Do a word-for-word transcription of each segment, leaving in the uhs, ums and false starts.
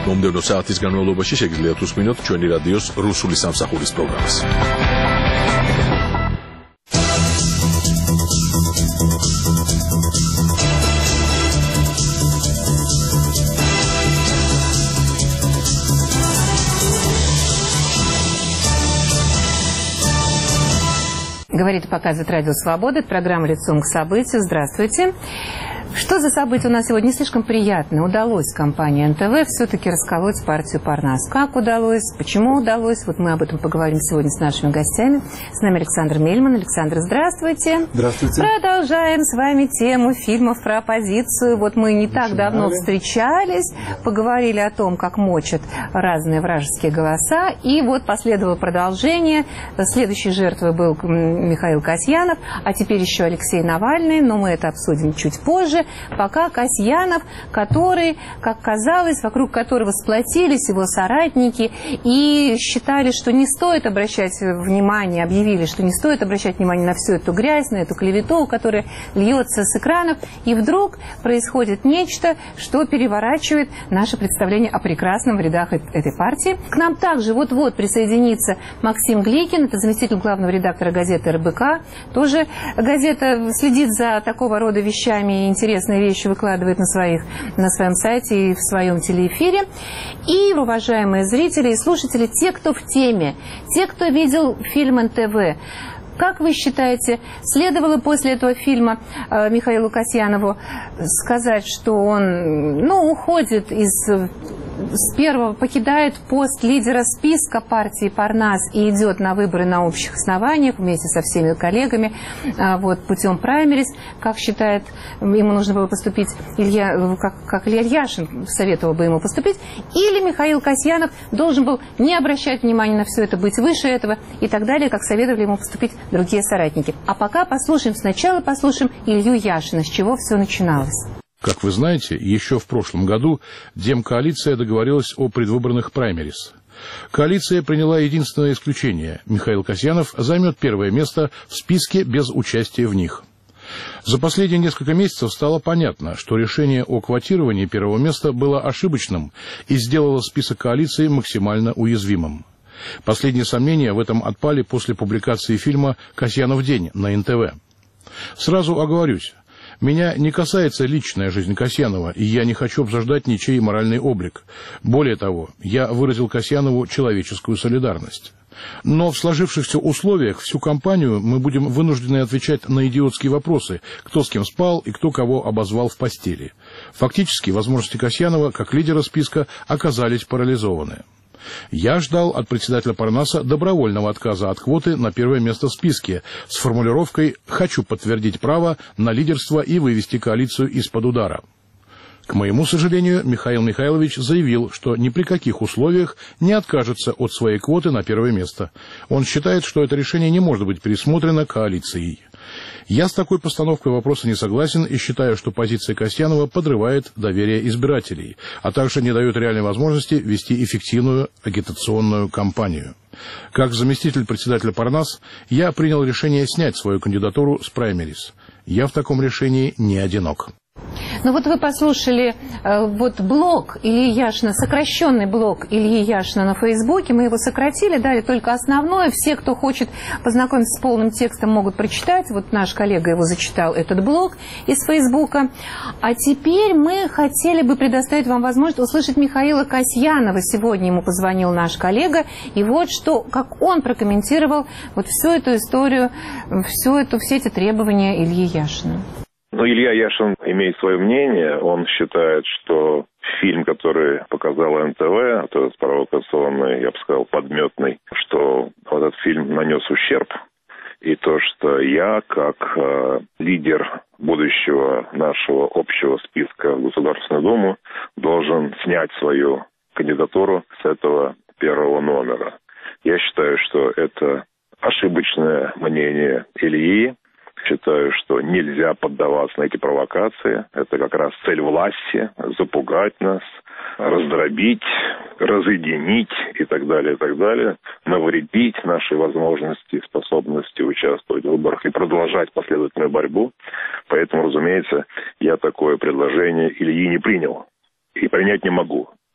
მომდევნო საათის განმავლობაში შეგიძლიათ უსმინოთ ჩვენი რადიოს რუსული სამსახურის პროგრამას. Говорит и показывает Радио Свобода. Это программа «Лицом к событию». Здравствуйте. Что за событие у нас сегодня? Не слишком приятное. Удалось компании эн тэ вэ все-таки расколоть партию Парнас. Как удалось? Почему удалось? Вот мы об этом поговорим сегодня с нашими гостями. С нами Александр Мельман. Александр, здравствуйте. Здравствуйте. Продолжаем с вами тему фильмов про оппозицию. Вот мы не так давно встречались, поговорили о том, как мочат разные вражеские голоса. И вот последовало продолжение. Следующей жертвой был Михаил Касьянов, а теперь еще Алексей Навальный. Но мы это обсудим чуть позже. Пока Касьянов, который, как казалось, вокруг которого сплотились его соратники и считали, что не стоит обращать внимание, объявили, что не стоит обращать внимание на всю эту грязь, на эту клевету, которая льется с экранов, и вдруг происходит нечто, что переворачивает наше представление о прекрасном в рядах этой партии. К нам также вот-вот присоединится Максим Гликин, это заместитель главного редактора газеты эр бэ ка. Тоже газета следит за такого рода вещами и интересными вещи выкладывает на, своих, на своем сайте и в своем телеэфире. И, уважаемые зрители и слушатели, те, кто в теме, те, кто видел фильм эн тэ вэ, как вы считаете, следовало после этого фильма э, Михаилу Касьянову сказать, что он ну, уходит из... с первого покидает пост лидера списка партии Парнас и идет на выборы на общих основаниях вместе со всеми коллегами вот, путем праймерис, как считает, ему нужно было поступить Илья, как, как Илья Яшин советовал бы ему поступить, или Михаил Касьянов должен был не обращать внимания на все это, быть выше этого и так далее, как советовали ему поступить другие соратники. А пока послушаем, сначала послушаем Илью Яшина, с чего все начиналось. Как вы знаете, еще в прошлом году Демкоалиция договорилась о предвыборных праймерис. Коалиция приняла единственное исключение. Михаил Касьянов займет первое место в списке без участия в них. За последние несколько месяцев стало понятно, что решение о квотировании первого места было ошибочным и сделало список коалиции максимально уязвимым. Последние сомнения в этом отпали после публикации фильма «Касьянов день» на эн тэ вэ. Сразу оговорюсь. Меня не касается личная жизнь Касьянова, и я не хочу обсуждать ничей моральный облик. Более того, я выразил Касьянову человеческую солидарность. Но в сложившихся условиях всю кампанию мы будем вынуждены отвечать на идиотские вопросы, кто с кем спал и кто кого обозвал в постели. Фактически, возможности Касьянова, как лидера списка, оказались парализованы. Я ждал от председателя Парнаса добровольного отказа от квоты на первое место в списке с формулировкой «хочу подтвердить право на лидерство и вывести коалицию из-под удара». К моему сожалению, Михаил Михайлович заявил, что ни при каких условиях не откажется от своей квоты на первое место. Он считает, что это решение не может быть пересмотрено коалицией. Я с такой постановкой вопроса не согласен и считаю, что позиция Касьянова подрывает доверие избирателей, а также не дает реальной возможности вести эффективную агитационную кампанию. Как заместитель председателя Парнас, я принял решение снять свою кандидатуру с праймерис. Я в таком решении не одинок. Ну вот вы послушали э, вот блог Ильи Яшина, сокращенный блог Ильи Яшина на Фейсбуке. Мы его сократили, дали только основное. Все, кто хочет познакомиться с полным текстом, могут прочитать. Вот наш коллега его зачитал, этот блог из Фейсбука. А теперь мы хотели бы предоставить вам возможность услышать Михаила Касьянова. Сегодня ему позвонил наш коллега. И вот что, как он прокомментировал вот всю эту историю, всю эту, все эти требования Ильи Яшина. Ну, Илья Яшин имеет свое мнение. Он считает, что фильм, который показал эн тэ вэ, то есть провокационный, я бы сказал, подметный, что этот фильм нанес ущерб. И то, что я, как э, лидер будущего нашего общего списка в Государственную Думу, должен снять свою кандидатуру с этого первого номера. Я считаю, что это ошибочное мнение Ильи. Считаю, что нельзя поддаваться на эти провокации. Это как раз цель власти – запугать нас, раздробить, разъединить и так далее, и так далее, навредить нашей возможности, способности участвовать в выборах и продолжать последовательную борьбу. Поэтому, разумеется, я такое предложение Ильи не принял и принять не могу.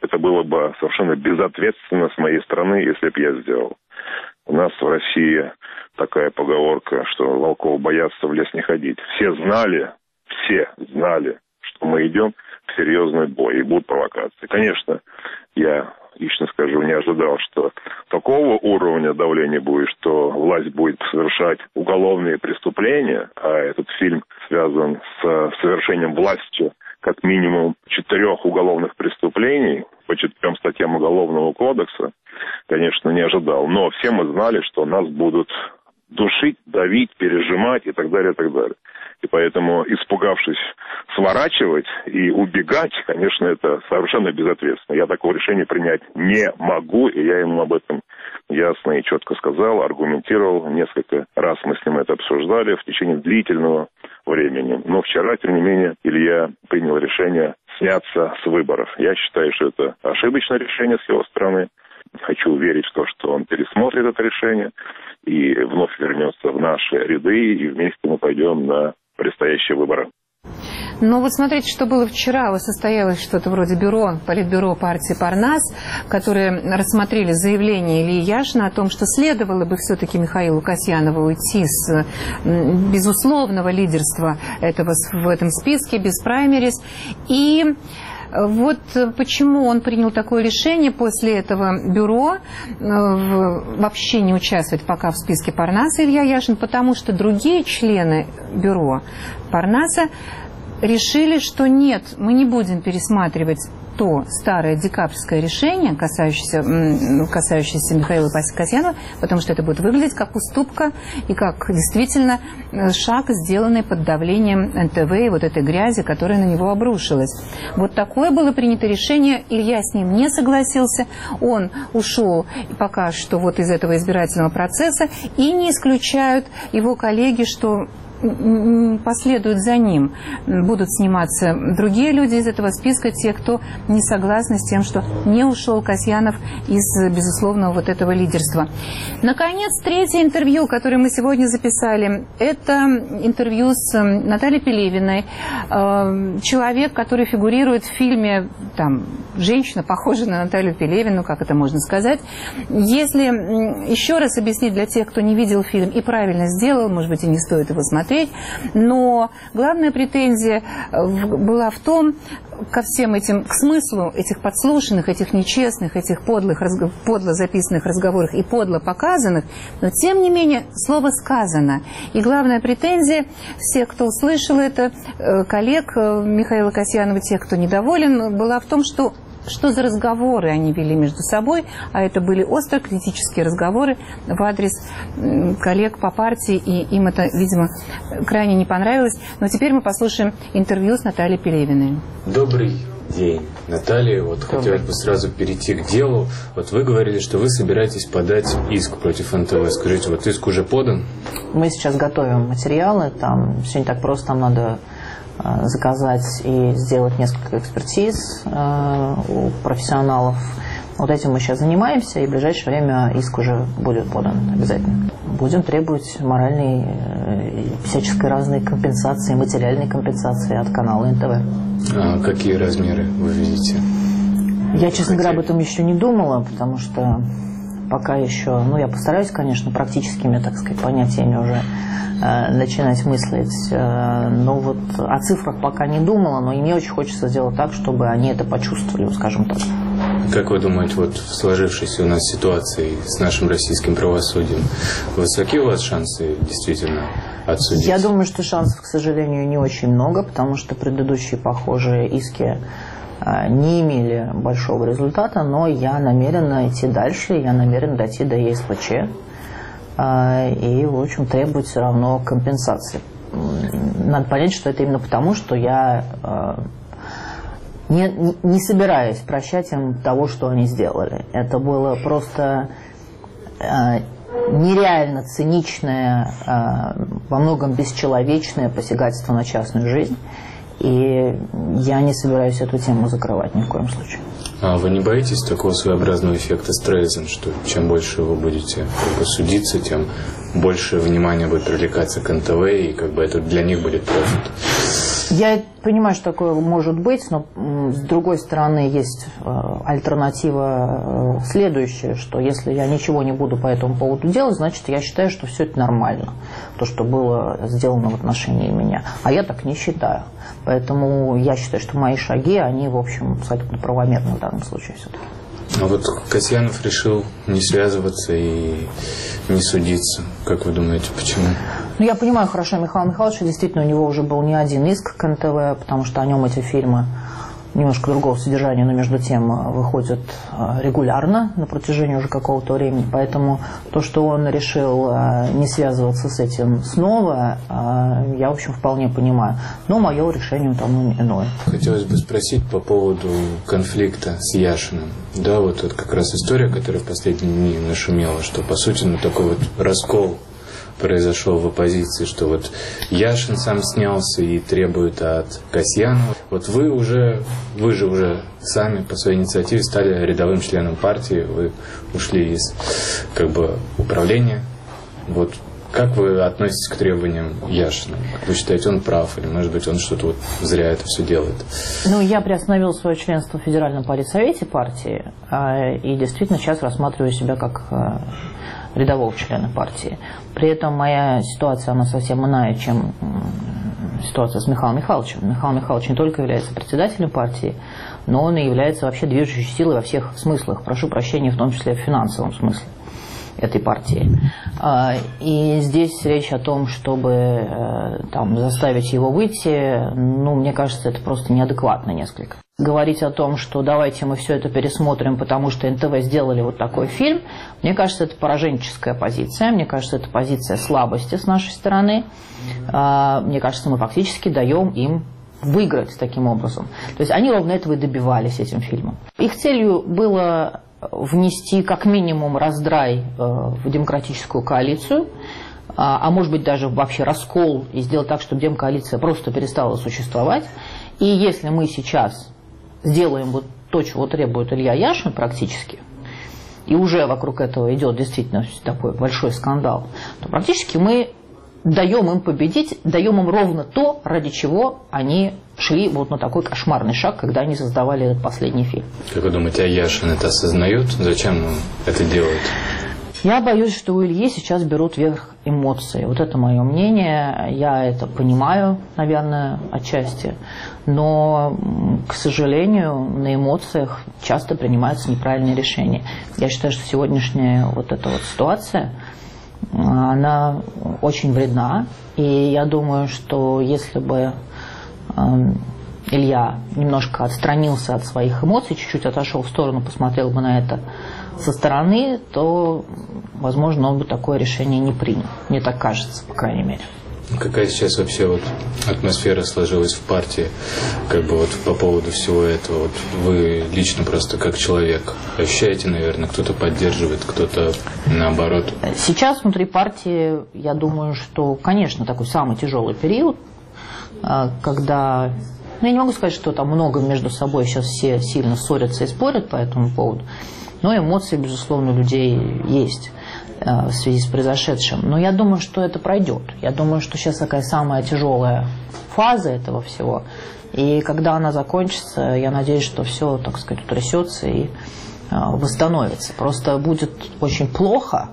Это было бы совершенно безответственно с моей стороны, если бы я сделал. У нас в России такая поговорка, что волков боятся, в лес не ходить. Все знали, все знали, что мы идем в серьезный бой и будут провокации. Конечно, я лично скажу, не ожидал, что такого уровня давления будет, что власть будет совершать уголовные преступления, а этот фильм связан с совершением властью как минимум четырех уголовных преступлений по четырем статьям Уголовного кодекса, конечно, не ожидал. Но все мы знали, что нас будут душить, давить, пережимать и так далее, и так далее. И поэтому, испугавшись сворачивать и убегать, конечно, это совершенно безответственно. Я такого решения принять не могу, и я ему об этом ясно и четко сказал, аргументировал. Несколько раз мы с ним это обсуждали в течение длительного времени. Но вчера, тем не менее, Илья принял решение сняться с выборов. Я считаю, что это ошибочное решение с его стороны. Хочу верить в то, что он пересмотрит это решение и вновь вернется в наши ряды, и вместе мы пойдем на предстоящие выборы. Ну вот смотрите, что было вчера. Состоялось что-то вроде бюро, политбюро партии Парнас, которые рассмотрели заявление Ильи Яшина о том, что следовало бы все-таки Михаилу Касьянову уйти с безусловного лидерства этого, в этом списке, без праймерис. И вот почему он принял такое решение после этого бюро вообще не участвовать пока в списке Парнаса Илья Яшин, потому что другие члены бюро Парнаса решили, что нет, мы не будем пересматривать то старое декабрьское решение, касающееся, касающееся Михаила Касьянова, потому что это будет выглядеть как уступка и как действительно шаг, сделанный под давлением эн тэ вэ и вот этой грязи, которая на него обрушилась. Вот такое было принято решение. Илья с ним не согласился. Он ушел пока что вот из этого избирательного процесса, и не исключают его коллеги, что последуют за ним. Будут сниматься другие люди из этого списка, те, кто не согласны с тем, что не ушел Касьянов из безусловного вот этого лидерства. Наконец, третье интервью, которое мы сегодня записали, это интервью с Натальей Пелевиной. Человек, который фигурирует в фильме, там, женщина, похожая на Наталью Пелевину, как это можно сказать. Если еще раз объяснить для тех, кто не видел фильм и правильно сделал, может быть, и не стоит его смотреть, но главная претензия была в том, ко всем этим, к смыслу этих подслушанных, этих нечестных, этих подлых, подло записанных разговоров и подло показанных, но тем не менее слово сказано. И главная претензия, все, кто услышал это, коллег Михаила Касьянова, тех, кто недоволен, была в том, что что за разговоры они вели между собой, а это были остро критические разговоры в адрес коллег по партии, и им это, видимо, крайне не понравилось. Но теперь мы послушаем интервью с Натальей Пелевиной. Добрый день, Наталья. Вот хотелось бы сразу перейти к делу. Вот вы говорили, что вы собираетесь подать иск против эн тэ вэ. Скажите, вот иск уже подан? Мы сейчас готовим материалы. Там все не так просто, там надо заказать и сделать несколько экспертиз э, у профессионалов. Вот этим мы сейчас занимаемся, и в ближайшее время иск уже будет подан обязательно. Будем требовать моральной, э, всяческой разной компенсации, материальной компенсации от канала эн тэ вэ. А какие размеры вы видите? Я, честно говоря, об этом еще не думала, потому что пока еще, ну, я постараюсь, конечно, практическими, так сказать, понятиями уже начинать мыслить. Но вот о цифрах пока не думала, но и мне очень хочется сделать так, чтобы они это почувствовали, скажем так. Как вы думаете, вот в сложившейся у нас ситуации с нашим российским правосудием, высоки у вас шансы действительно отсудить? Я думаю, что шансов, к сожалению, не очень много, потому что предыдущие похожие иски не имели большого результата, но я намерена идти дальше, я намерена дойти до е эс пэ че. И, в общем, требует все равно компенсации. Надо понять, что это именно потому, что я не, не собираюсь прощать им того, что они сделали. Это было просто нереально циничное, во многом бесчеловечное посягательство на частную жизнь. И я не собираюсь эту тему закрывать ни в коем случае. А вы не боитесь такого своеобразного эффекта Стрейзен, что чем больше вы будете судиться, тем больше внимания будет привлекаться к эн тэ вэ, и как бы это для них будет профит? Я понимаю, что такое может быть, но с другой стороны есть альтернатива следующая, что если я ничего не буду по этому поводу делать, значит, я считаю, что все это нормально, то, что было сделано в отношении меня. А я так не считаю. Поэтому я считаю, что мои шаги, они, в общем, абсолютно правомерны в данном случае все-таки. А вот Касьянов решил не связываться и не судиться. Как вы думаете, почему? Ну, я понимаю хорошо Михаила Михайловича. Действительно, у него уже был не один иск к эн тэ вэ, потому что о нем эти фильмы немножко другого содержания, но между тем выходят регулярно на протяжении уже какого-то времени. Поэтому то, что он решил не связываться с этим снова, я, в общем, вполне понимаю. Но мое решение там иное. Хотелось бы спросить по поводу конфликта с Яшиным. Да, вот это как раз история, которая в последние дни нашумела, что, по сути, ну, такой вот раскол произошел в оппозиции, что вот Яшин сам снялся и требует от Касьянова. Вот вы уже, вы же уже сами по своей инициативе стали рядовым членом партии, вы ушли из как бы управления. Вот как вы относитесь к требованиям Яшина? Вы считаете, он прав, или, может быть, он что-то вот зря это все делает? Ну, я приостановила свое членство в Федеральном политсовете партии, и действительно сейчас рассматриваю себя как рядового члена партии. При этом моя ситуация, она совсем иная, чем ситуация с Михаилом Михайловичем. Михаил Михайлович не только является председателем партии, но он и является вообще движущей силой во всех смыслах. Прошу прощения, в том числе в финансовом смысле этой партии. И здесь речь о том, чтобы там заставить его выйти, ну, мне кажется, это просто неадекватно несколько. Говорить о том, что давайте мы все это пересмотрим, потому что эн тэ вэ сделали вот такой фильм, мне кажется, это пораженческая позиция, мне кажется, это позиция слабости с нашей стороны. Мне кажется, мы фактически даем им выиграть таким образом. То есть они ровно этого и добивались этим фильмом. Их целью было внести как минимум раздрай в демократическую коалицию, а может быть даже вообще раскол и сделать так, чтобы демкоалиция просто перестала существовать. И если мы сейчас сделаем вот то, чего требует Илья Яшин практически, и уже вокруг этого идет действительно такой большой скандал, то практически мы даем им победить, даем им ровно то, ради чего они шли вот на такой кошмарный шаг, когда они создавали этот последний фильм. Как вы думаете, а Яшин это осознает? Зачем он это делает? Я боюсь, что у Ильи сейчас берут верх эмоции. Вот это мое мнение. Я это понимаю, наверное, отчасти. Но, к сожалению, на эмоциях часто принимаются неправильные решения. Я считаю, что сегодняшняя вот эта вот ситуация, она очень вредна. И я думаю, что если бы э, Илья немножко отстранился от своих эмоций, чуть-чуть отошел в сторону, посмотрел бы на это со стороны, то, возможно, он бы такое решение не принял. Мне так кажется, по крайней мере. Какая сейчас вообще вот атмосфера сложилась в партии, как бы вот по поводу всего этого? Вот вы лично просто как человек ощущаете, наверное, кто-то поддерживает, кто-то наоборот? Сейчас внутри партии, я думаю, что, конечно, такой самый тяжелый период, когда... Ну, я не могу сказать, что там много между собой сейчас все сильно ссорятся и спорят по этому поводу, но эмоции, безусловно, у людей есть в связи с произошедшим. Но я думаю, что это пройдет. Я думаю, что сейчас такая самая тяжелая фаза этого всего. И когда она закончится, я надеюсь, что все, так сказать, утрясется и восстановится. Просто будет очень плохо,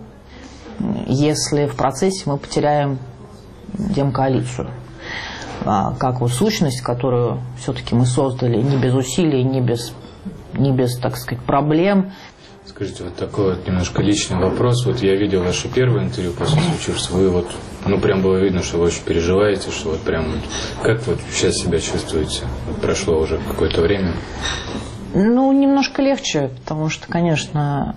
если в процессе мы потеряем демкоалицию. Как вот сущность, которую все-таки мы создали не без усилий, не без, не без, так сказать, проблем. Скажите, вот такой вот немножко личный вопрос. Вот я видел ваше первое интервью после случившегося. Вы вот, ну прям было видно, что вы очень переживаете, что вот прям вот, как вот сейчас себя чувствуете? Вот прошло уже какое-то время. Ну, немножко легче, потому что, конечно,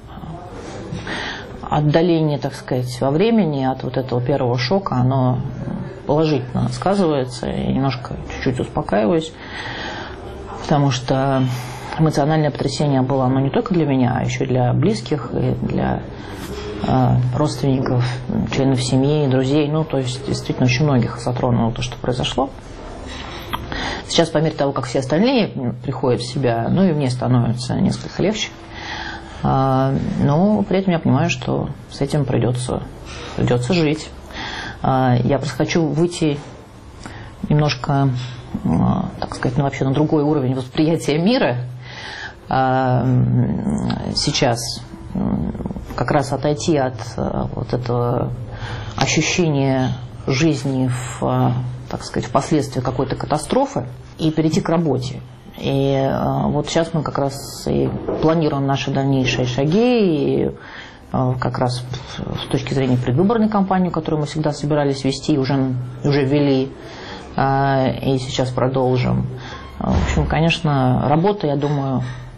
отдаление, так сказать, во времени от вот этого первого шока, оно положительно сказывается. Я немножко чуть-чуть успокаиваюсь, потому что эмоциональное потрясение было оно не только для меня, а еще и для близких, и для э, родственников, членов семьи, друзей. Ну, то есть, действительно, очень многих затронуло то, что произошло. Сейчас, по мере того, как все остальные приходят в себя, ну, и мне становится несколько легче. Э, но при этом я понимаю, что с этим придется, придется жить. Э, я просто хочу выйти немножко так сказать, ну, вообще на другой уровень восприятия мира, сейчас как раз отойти от вот этого ощущения жизни в, так сказать, впоследствии какой-то катастрофы и перейти к работе. И вот сейчас мы как раз и планируем наши дальнейшие шаги, и как раз с точки зрения предвыборной кампании, которую мы всегда собирались вести, уже, уже ввели, и сейчас продолжим. В общем, конечно, работа, я думаю,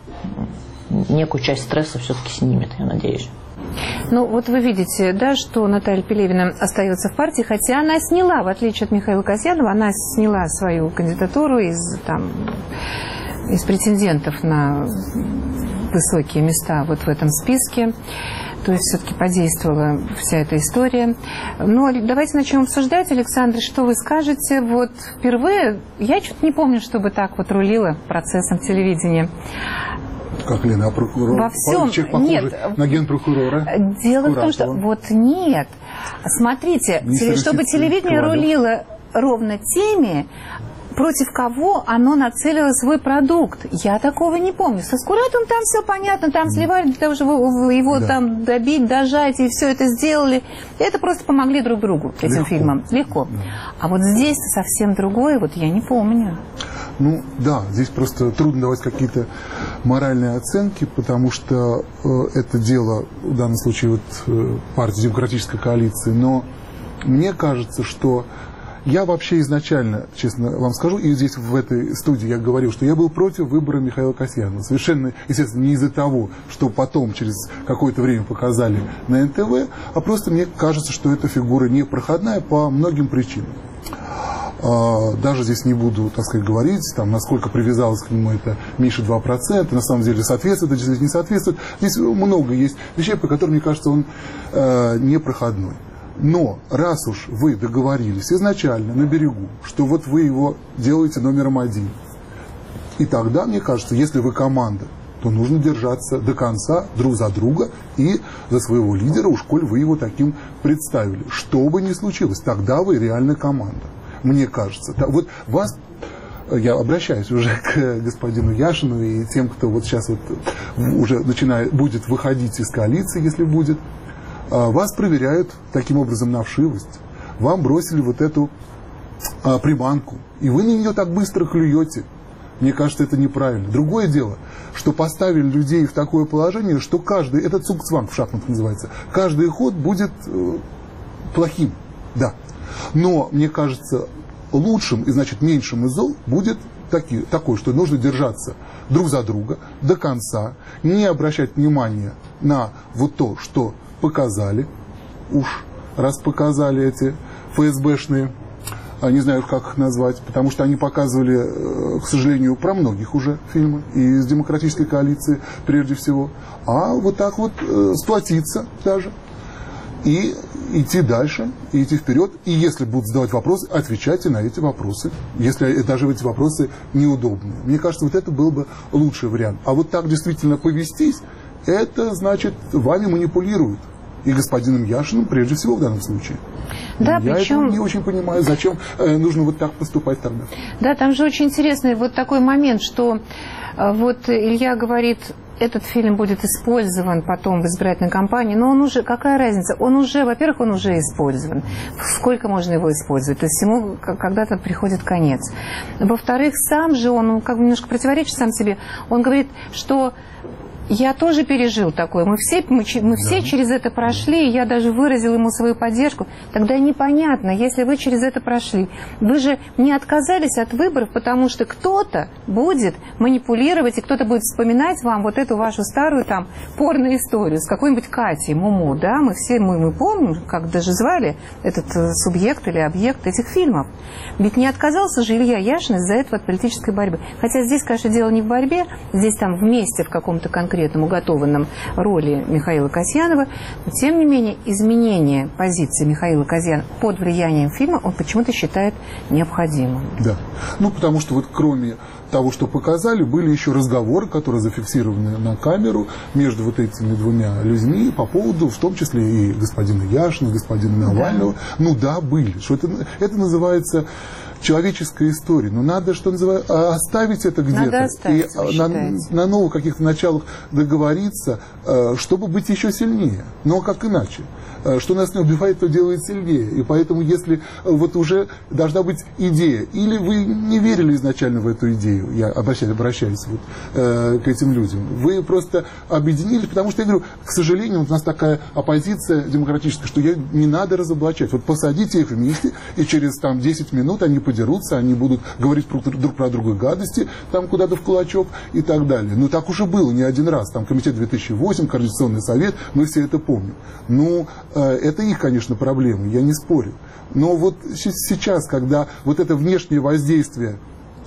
некую часть стресса все-таки снимет, я надеюсь. Ну, вот вы видите, да, что Наталья Пелевина остается в партии, хотя она сняла, в отличие от Михаила Касьянова, она сняла свою кандидатуру из, там, из претендентов на высокие места вот в этом списке. То есть все-таки подействовала вся эта история. Но давайте начнем обсуждать. Александр, что вы скажете? Вот впервые, я что-то не помню, чтобы так вот рулила процессом телевидения. Как Лена, а прокурор? Во всем. Человек похожий нет. На генпрокурора? Дело в том, что вот нет. Смотрите, чтобы телевидение рулило ровно теми, против кого оно нацелило свой продукт. Я такого не помню. Со Скуратовым там все понятно, там сливали для того, чтобы его да. там добить, дожать, и все это сделали. Это просто помогли друг другу, этим Легко. фильмам. Легко. Да. А вот здесь совсем другое, вот я не помню. Ну, да, здесь просто трудно давать какие-то моральные оценки, потому что э, это дело, в данном случае, вот, э, партии Демократической коалиции. Но мне кажется, что я вообще изначально, честно вам скажу, и здесь в этой студии я говорил, что я был против выбора Михаила Касьянова. Совершенно, естественно, не из-за того, что потом через какое-то время показали на эн тэ вэ, а просто мне кажется, что эта фигура непроходная по многим причинам. Даже здесь не буду, так сказать, говорить, там, насколько привязалось к нему это меньше два процента, на самом деле соответствует, это действительно не соответствует. Здесь много есть вещей, по которым, мне кажется, он э, непроходной. Но раз уж вы договорились изначально на берегу, что вот вы его делаете номером один, и тогда, мне кажется, если вы команда, то нужно держаться до конца друг за друга и за своего лидера, уж коль вы его таким представили. Что бы ни случилось, тогда вы реальная команда. Мне кажется. Вот вас, я обращаюсь уже к господину Яшину и тем, кто вот сейчас вот уже начинает, будет выходить из коалиции, если будет, вас проверяют таким образом на вшивость. Вам бросили вот эту а, приманку, и вы на нее так быстро клюете. Мне кажется, это неправильно. Другое дело, что поставили людей в такое положение, что каждый, это цугцванг в шахматах называется, каждый ход будет э, плохим, да. Но, мне кажется, лучшим и, значит, меньшим из зол будет таки, такой, что нужно держаться друг за друга до конца, не обращать внимания на вот то, что показали, уж раз показали эти эф эс бэшные, не знаю, как их назвать, потому что они показывали, к сожалению, про многих уже фильмы, и из Демократической коалиции прежде всего, а вот так вот э, сплотиться даже, и идти дальше, и идти вперед, и если будут задавать вопросы, отвечайте на эти вопросы, если даже эти вопросы неудобные. Мне кажется, вот это был бы лучший вариант. А вот так действительно повестись, это значит, вами манипулируют. И господином Яшиным, прежде всего, в данном случае. Да, Я причем... этого не очень понимаю, зачем э, нужно вот так поступать тогда. Да, там же очень интересный вот такой момент, что э, вот Илья говорит, этот фильм будет использован потом в избирательной кампании, но он уже, какая разница, он уже, во-первых, он уже использован. Сколько можно его использовать? То есть ему когда-то приходит конец. Во-вторых, сам же он, он как бы немножко противоречит сам себе, он говорит, что я тоже пережил такое. Мы все, мы, мы все да. через это прошли, и я даже выразил ему свою поддержку. Тогда непонятно, если вы через это прошли, вы же не отказались от выборов, потому что кто-то будет манипулировать, и кто-то будет вспоминать вам вот эту вашу старую там порную историю с какой-нибудь Катей Муму, да? Мы все, мы, мы помним, как даже звали этот субъект или объект этих фильмов. Ведь не отказался же Илья Яшин из-за этого от политической борьбы. Хотя здесь, конечно, дело не в борьбе, здесь там вместе в каком-то конкретном уготованном роли Михаила Касьянова, но тем не менее изменение позиции Михаила Касьянова под влиянием фильма он почему-то считает необходимым. Да, ну потому что вот кроме того, что показали, были еще разговоры, которые зафиксированы на камеру между вот этими двумя людьми по поводу, в том числе и господина Яшина, господина Навального. Да. Ну да, были. Что это, это называется человеческая история. Но надо, что называется, оставить это где-то. И на, на новых каких-то началах договориться, чтобы быть еще сильнее. Но как иначе? Что нас не убивает, то делает сильнее. И поэтому, если вот уже должна быть идея, или вы не верили изначально в эту идею, я обращаюсь, обращаюсь вот, э, к этим людям, вы просто объединились, потому что, я говорю, к сожалению, вот у нас такая оппозиция демократическая, что ее не надо разоблачать. Вот посадите их вместе, и через там, десять минут они подерутся, они будут говорить друг, друг про друга гадости, там куда-то в кулачок и так далее. Ну, так уже было не один раз. Там комитет две тысячи восемь, Координационный совет, мы все это помним. Ну, это их, конечно, проблемы, я не спорю. Но вот сейчас, когда вот это внешнее воздействие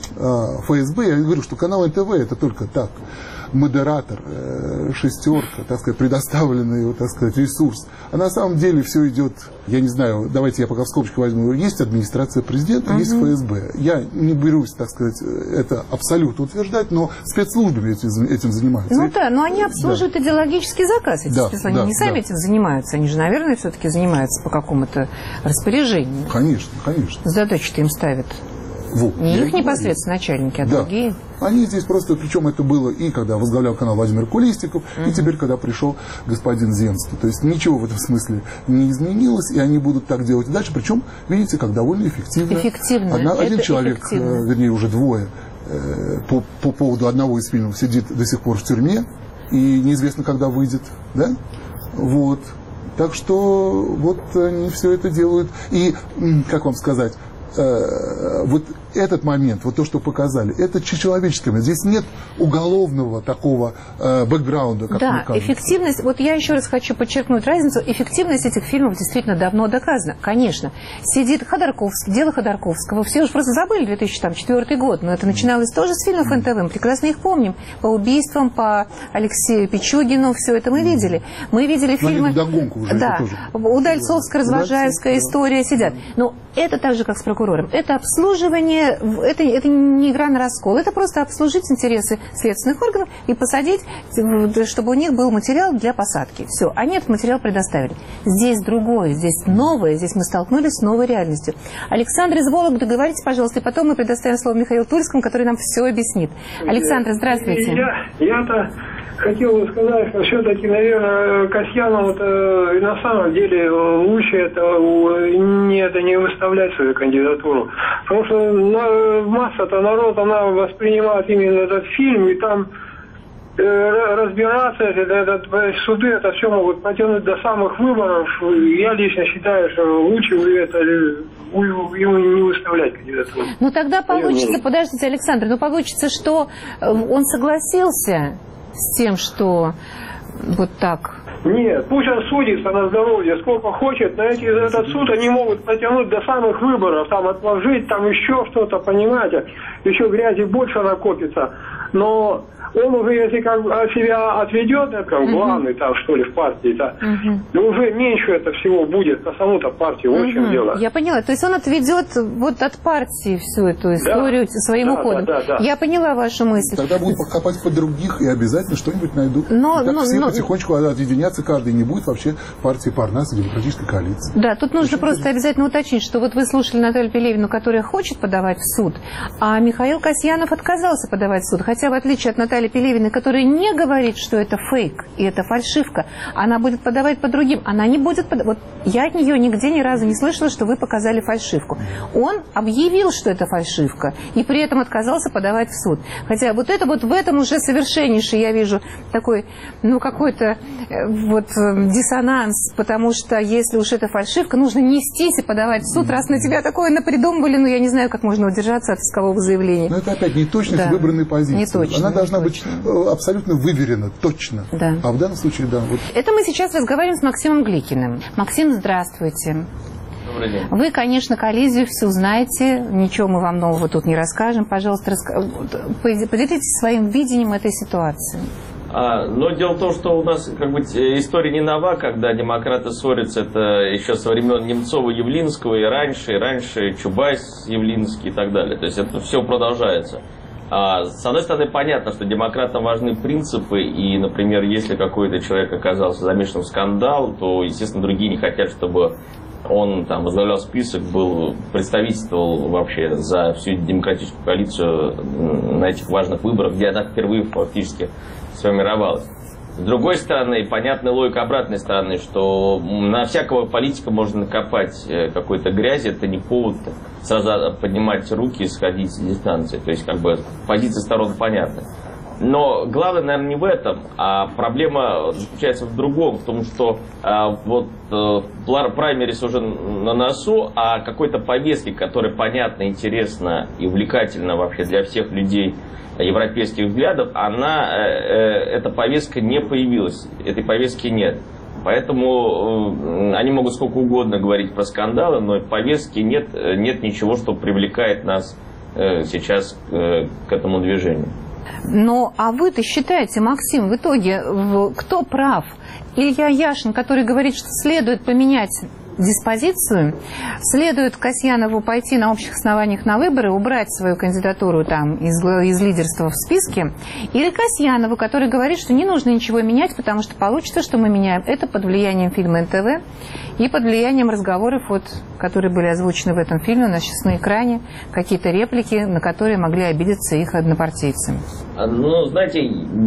эф эс бэ, я говорю, что канал эн тэ вэ это только так, модератор, э, шестерка, так сказать, предоставленный, вот, так сказать, ресурс. А на самом деле все идет, я не знаю, давайте я пока в скобочку возьму, есть администрация президента, uh-huh. есть эф эс бэ. Я не берусь, так сказать, это абсолютно утверждать, но спецслужбами этим, этим занимаются. Ну да, но они обслуживают да. идеологический заказ, эти да, спецслужбы. Они да, не сами да. этим занимаются, они же, наверное, все-таки занимаются по какому-то распоряжению. Конечно, конечно. Задачи-то им ставят. Вот, не их непосредственно начальники, а да. другие. Они здесь просто, причем это было и когда возглавлял канал Владимир Кулистиков, uh-huh. и теперь, когда пришел господин Земский. То есть ничего в этом смысле не изменилось, и они будут так делать и дальше. Причем, видите, как довольно эффективно. Эффективно. Одна, один это человек, эффективно. вернее, уже двое, по, по поводу одного из фильмов сидит до сих пор в тюрьме, и неизвестно, когда выйдет. Да? Вот. Так что вот они все это делают. И, как вам сказать, вот этот момент, вот то, что показали, это человеческий момент. Здесь нет уголовного такого э, бэкграунда, как да, мне кажется. Эффективность, вот я еще раз хочу подчеркнуть разницу, эффективность этих фильмов действительно давно доказана. Конечно, сидит Ходорковский, дело Ходорковского, все уже просто забыли две тысячи четвёртый год, но это начиналось тоже с фильмов эн тэ вэ, мы прекрасно их помним, по убийствам, по Алексею Пичугину, все это мы видели. Мы видели но фильмы... Догонку уже да, Удальцовская, Развожаевская история сидят. Но это так же, как с прокурором. Это обслуживание, это, это не игра на раскол, это просто обслужить интересы следственных органов и посадить, чтобы у них был материал для посадки. Все, они этот материал предоставили. Здесь другое, здесь новое, здесь мы столкнулись с новой реальностью. Александр из Вологды, договоритесь, пожалуйста, и потом мы предоставим слово Михаилу Тульскому, который нам все объяснит. Александр, здравствуйте. Я, я-то хотел бы сказать, что все-таки, наверное, Касьянову-то и на самом деле лучше это не, это не выставлять свою кандидатуру. Потому что масса-то народ, она воспринимает именно этот фильм, и там э, разбираться, это, это, суды это все могут потянуть до самых выборов. Я лично считаю, что лучше это его не выставлять кандидатуру. Ну тогда получится, подождите, Александр, ну получится, что он согласился с тем, что вот так... Нет, пусть он судится на здоровье, сколько хочет, но эти, этот суд они могут протянуть до самых выборов, там отложить, там еще что-то, понимаете, еще грязи больше накопится, но он уже, если как бы себя отведет, это как главный там, что ли, в партии-то, uh-huh. то уже меньше это всего будет по самому-то партии, uh-huh. в чем дело. Я поняла, то есть он отведет вот от партии всю эту историю да. своим да, уходом. Да, да, да. Я поняла вашу мысль. Тогда будут покопать под других и обязательно что-нибудь найдут. Но, так но, все но, потихонечку отъединяться, каждый не будет вообще партии Парнаса, демократической коалиции. Да, тут нужно Очень просто даже... обязательно уточнить, что вот вы слушали Наталью Пелевину, которая хочет подавать в суд, а Михаил Касьянов отказался подавать в суд, хотя в отличие от Натальи Пелевиной, которая не говорит, что это фейк и это фальшивка, она будет подавать по другим, она не будет подавать. Вот я от нее нигде ни разу не слышала, что вы показали фальшивку. Он объявил, что это фальшивка, и при этом отказался подавать в суд. Хотя вот это вот в этом уже совершеннейший, я вижу, такой, ну, какой-то вот диссонанс, потому что если уж это фальшивка, нужно нестись и подавать в суд, раз на тебя такое напридумывали, ну, я не знаю, как можно удержаться от искового заявления. Но это опять неточность да. выбранной позиции. Неточно, она должна неточно. быть абсолютно выверена, точно. Да. А в данном случае, да. Вот. Это мы сейчас разговариваем с Максимом Гликиным. Максим, здравствуйте. Добрый день. Вы, конечно, коллизию всю знаете, ничего мы вам нового тут не расскажем. Пожалуйста, раска... поделитесь своим видением этой ситуации. А, но дело в том, что у нас как бы история не нова, когда демократы ссорятся, это еще со времен Немцова, Явлинского и раньше, и раньше Чубайс, Явлинский и так далее. То есть это все продолжается. А, с одной стороны, понятно, что демократам важны принципы, и, например, если какой-то человек оказался замешан в скандал, то, естественно, другие не хотят, чтобы Он там возглавлял список, был, представительствовал вообще за всю демократическую коалицию на этих важных выборах, где она впервые фактически сформировалась. С другой стороны, понятная логика обратной стороны, что на всякого политика можно накопать какой-то грязи, это не повод сразу поднимать руки и сходить с дистанции. То есть, как бы, позиция сторон понятна. Но главное, наверное, не в этом, а проблема заключается в другом, в том, что а, вот а, праймерис уже на носу, а какой-то повестки, которая понятна, интересна и увлекательна вообще для всех людей европейских взглядов, она, э, э, эта повестка не появилась, этой повестки нет. Поэтому э, они могут сколько угодно говорить про скандалы, но повестки нет, нет ничего, что привлекает нас э, сейчас э, к этому движению. Ну, а вы-то считаете, Максим, в итоге кто прав? Илья Яшин, который говорит, что следует поменять диспозицию, следует Касьянову пойти на общих основаниях на выборы, убрать свою кандидатуру там из, из лидерства в списке, или Касьянову, который говорит, что не нужно ничего менять, потому что получится, что мы меняем это под влиянием фильма эн тэ вэ и под влиянием разговоров, вот, которые были озвучены в этом фильме, у нас сейчас на экране, какие-то реплики, на которые могли обидеться их однопартийцы. Ну, знаете,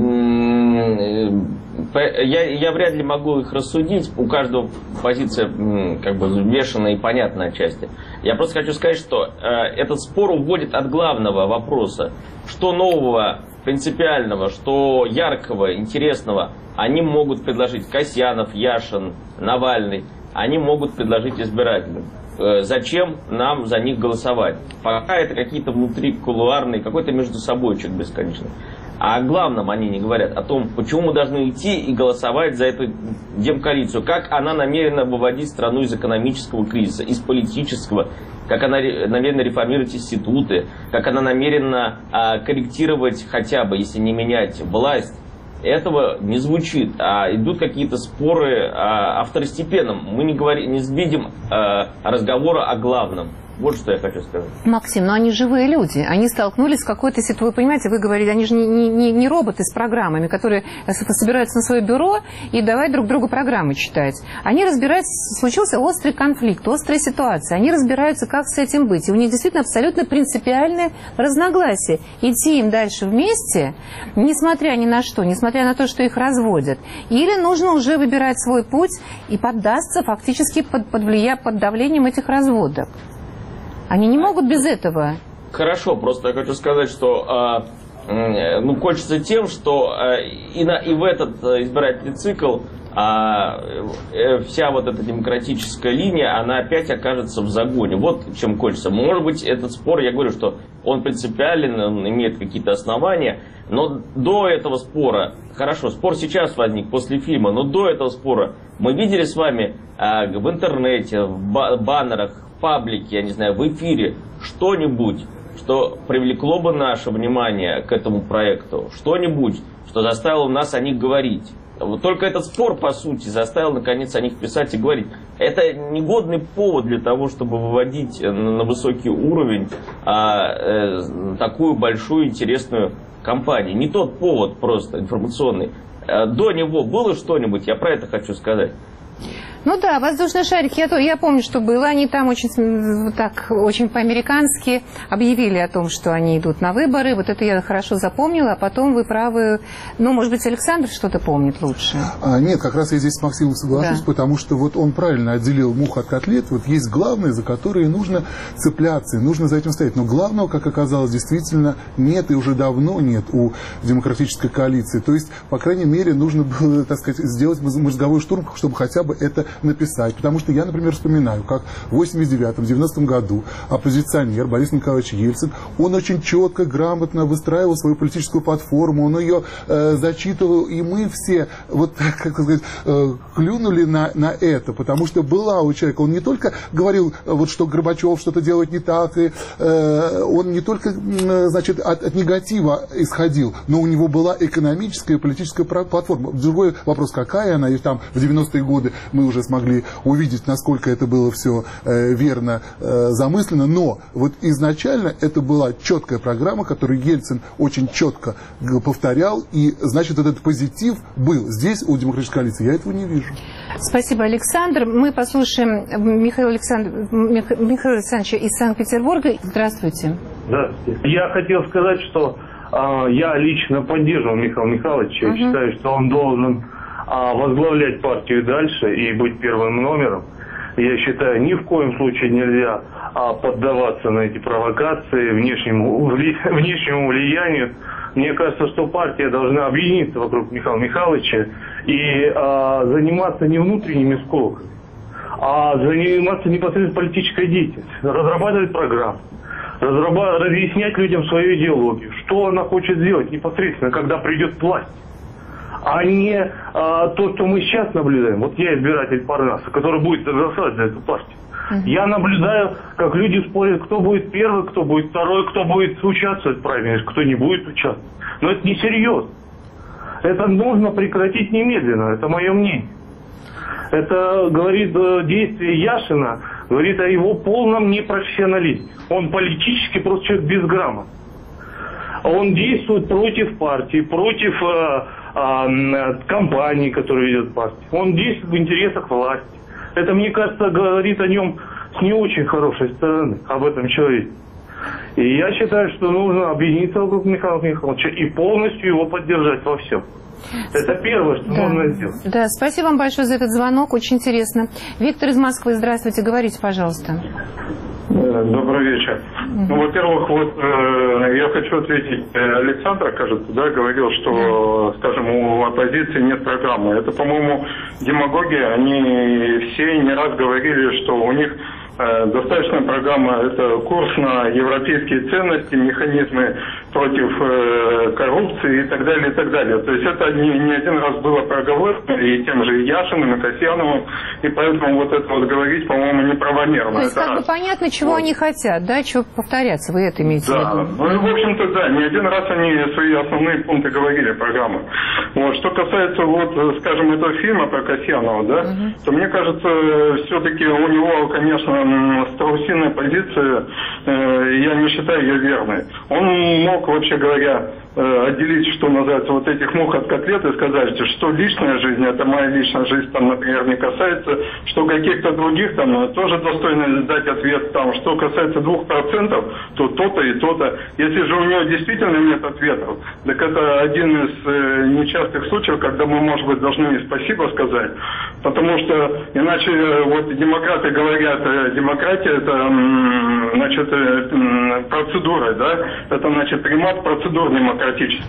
я, я вряд ли могу их рассудить. У каждого позиция как бы взвешенная и понятная отчасти. Я просто хочу сказать, что э, этот спор уводит от главного вопроса. Что нового, принципиального, что яркого, интересного они могут предложить Касьянов, Яшин, Навальный. Они могут предложить избирателям. Э, зачем нам за них голосовать? Пока это какие-то внутрикулуарные, какой-то между собойчик бесконечный. А о главном они не говорят, о том, почему мы должны идти и голосовать за эту демкоалицию, как она намерена выводить страну из экономического кризиса, из политического, как она намерена реформировать институты, как она намерена а, корректировать хотя бы, если не менять власть. Этого не звучит, а идут какие-то споры а, о второстепенном. Мы не, говорим, не видим а, разговора о главном. Вот что я хочу сказать. Максим, но они живые люди. Они столкнулись с какой-то ситуацией. Вы понимаете, вы говорили, они же не, не, не роботы с программами, которые собираются на свое бюро и давай друг другу программы читать. Они разбираются, случился острый конфликт, острая ситуация. Они разбираются, как с этим быть. И у них действительно абсолютно принципиальное разногласие. Идти им дальше вместе, несмотря ни на что, несмотря на то, что их разводят. Или нужно уже выбирать свой путь и поддаться фактически под, под, влия... под давлением этих разводов. Они не могут без этого. Хорошо, просто я хочу сказать, что э, ну, кончится тем, что э, и, на, и в этот избирательный цикл э, вся вот эта демократическая линия, она опять окажется в загоне. Вот чем кончится. Может быть, этот спор, я говорю, что он принципиален, он имеет какие-то основания, но до этого спора, хорошо, спор сейчас возник после фильма, но до этого спора мы видели с вами э, в интернете, в баннерах, паблике, я не знаю, в эфире что-нибудь, что привлекло бы наше внимание к этому проекту, что-нибудь, что заставило нас о них говорить. Вот только этот спор, по сути, заставил наконец о них писать и говорить. Это негодный повод для того, чтобы выводить на высокий уровень а, э, такую большую интересную кампанию. Не тот повод просто информационный. До него было что-нибудь, я про это хочу сказать. Ну да, воздушный шарик, я, я помню, что было. Они там очень, так, очень по-американски объявили о том, что они идут на выборы. Вот это я хорошо запомнила, а потом вы правы. Ну, может быть, Александр что-то помнит лучше? А, нет, как раз я здесь с Максимом соглашусь, да. Потому что вот он правильно отделил мух от котлет. Вот есть главное, за которые нужно цепляться, нужно за этим стоять. Но главного, как оказалось, действительно нет и уже давно нет у демократической коалиции. То есть, по крайней мере, нужно было, так сказать, сделать мозговой штурм, чтобы хотя бы это написать. Потому что я, например, вспоминаю, как в восемьдесят девятом — девяностом году оппозиционер Борис Николаевич Ельцин, он очень четко, грамотно выстраивал свою политическую платформу, он ее э, зачитывал, и мы все, вот, как сказать, э, клюнули на, на это, потому что была у человека, он не только говорил, вот, что Горбачев что-то делает не так, и, э, он не только, э, значит, от, от негатива исходил, но у него была экономическая и политическая платформа. Другой вопрос, какая она, и там в девяностые годы мы уже вы смогли увидеть, насколько это было все э, верно э, замыслено. Но вот изначально это была четкая программа, которую Ельцин очень четко повторял. И, значит, этот позитив был. Здесь у демократической коалиции я этого не вижу. Спасибо, Александр. Мы послушаем Михаила, Александр... Михаила Александровича из Санкт-Петербурга. Здравствуйте. Здравствуйте. Я хотел сказать, что э, я лично поддерживаю Михаила Михайловича. Uh-huh. Считаю, что он должен э, возглавлять партию дальше и быть первым номером. Я считаю, ни в коем случае нельзя а, поддаваться на эти провокации, внешнему, вли... внешнему влиянию. Мне кажется, что партия должна объединиться вокруг Михаила Михайловича и а, заниматься не внутренними сколками, а заниматься непосредственно политической деятельностью, разрабатывать программы, разраба... разъяснять людям свою идеологию, что она хочет сделать непосредственно, когда придет власть, а не а, то, что мы сейчас наблюдаем. Вот я избиратель Парнаса, который будет голосовать за эту партию. Я наблюдаю, как люди спорят, кто будет первый, кто будет второй, кто будет участвовать в праймерис, кто не будет участвовать. Но это несерьезно. Это нужно прекратить немедленно, это мое мнение. Это говорит действие Яшина, говорит о его полном непрофессионализме. Он политически просто человек безграмотный. Он действует против партии, против э, э, компании, которую ведет партия. Он действует в интересах власти. Это, мне кажется, говорит о нем с не очень хорошей стороны, об этом человеке. И я считаю, что нужно объединиться вокруг Михаила Михайловича и полностью его поддержать во всем. Это первое, что да. можно сделать. Да, спасибо вам большое за этот звонок, очень интересно. Виктор из Москвы, здравствуйте, говорите, пожалуйста. Добрый вечер. Mm-hmm. Ну, во-первых, вот э, я хочу ответить. Александр, кажется, да, говорил, что, mm-hmm. скажем, у оппозиции нет программы. Это, по-моему, демагогия. Они все не раз говорили, что у них э, достаточная программа. Это курс на европейские ценности, механизмы против э, коррупции и так далее, и так далее. То есть это не, не один раз было проговорено и тем же Яшиным, и Касьяновым, и поэтому вот это вот говорить, по-моему, неправомерно. То есть это как раз. бы понятно, чего вот. Они хотят, да, чего повторяться, вы это имеете да. в виду? Ну, в общем-то, да, не один раз они свои основные пункты говорили, программы. Вот. Что касается, вот, скажем, этого фильма про Касьянова, да, угу. то мне кажется, все-таки у него, конечно, страусиная позиция, э, я не считаю ее верной. Он мог, вообще говоря, отделить, что называется, вот этих мух от котлет и сказать, что личная жизнь, это моя личная жизнь, там, например, не касается, что каких-то других там тоже достойно дать ответ, там, что касается двух процентов, то то-то и то-то. Если же у него действительно нет ответов, так это один из э, нечастых случаев, когда мы, может быть, должны и спасибо сказать, потому что иначе э, вот демократы говорят, э, демократия это, э, значит, э, процедура, да, это, значит, примат процедур демократии.